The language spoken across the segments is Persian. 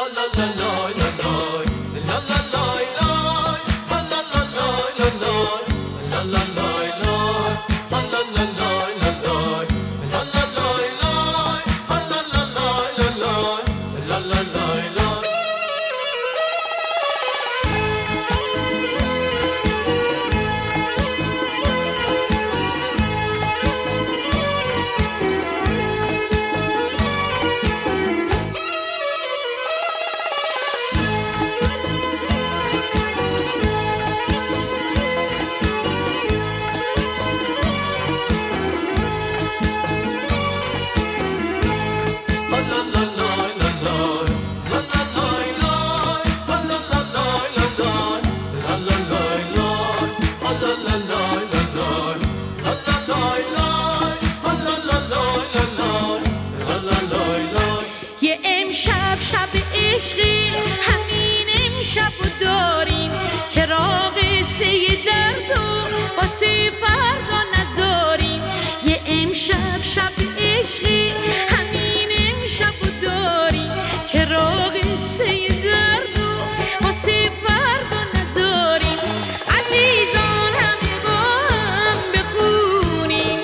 یه امشب شب عشقی همین امشب رو داریم، چراغ قصه درد و واسه فردا نذاریم. یه امشب شب عشقی همین امشب رو داریم، چراغ قصه درد و واسه فردا نذاریم. عزیزان همه با هم بخونیم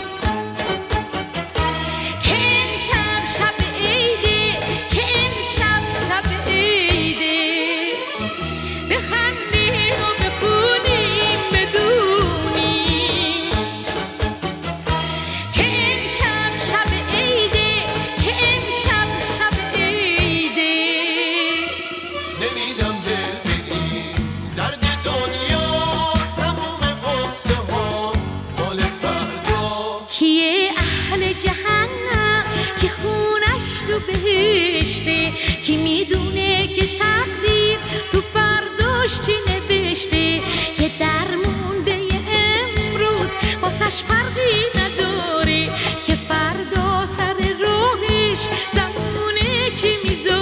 که امشب شب عیده، که امشب شب عیده. بخندیم و بخونیم بدونیم که امشب شب عیده، که امشب شب عیده. نمیدم دل بدی درد دنیا، تموم قصه ها مال فردا. کیه اهل جهنم که خونش تو بهشته، کی میدونه که تقدیر تو فرداش چی نوشته. یه درمون به یه امروز واسش فرقی نداره، که فردا سر راهش زمونه چی میذاره.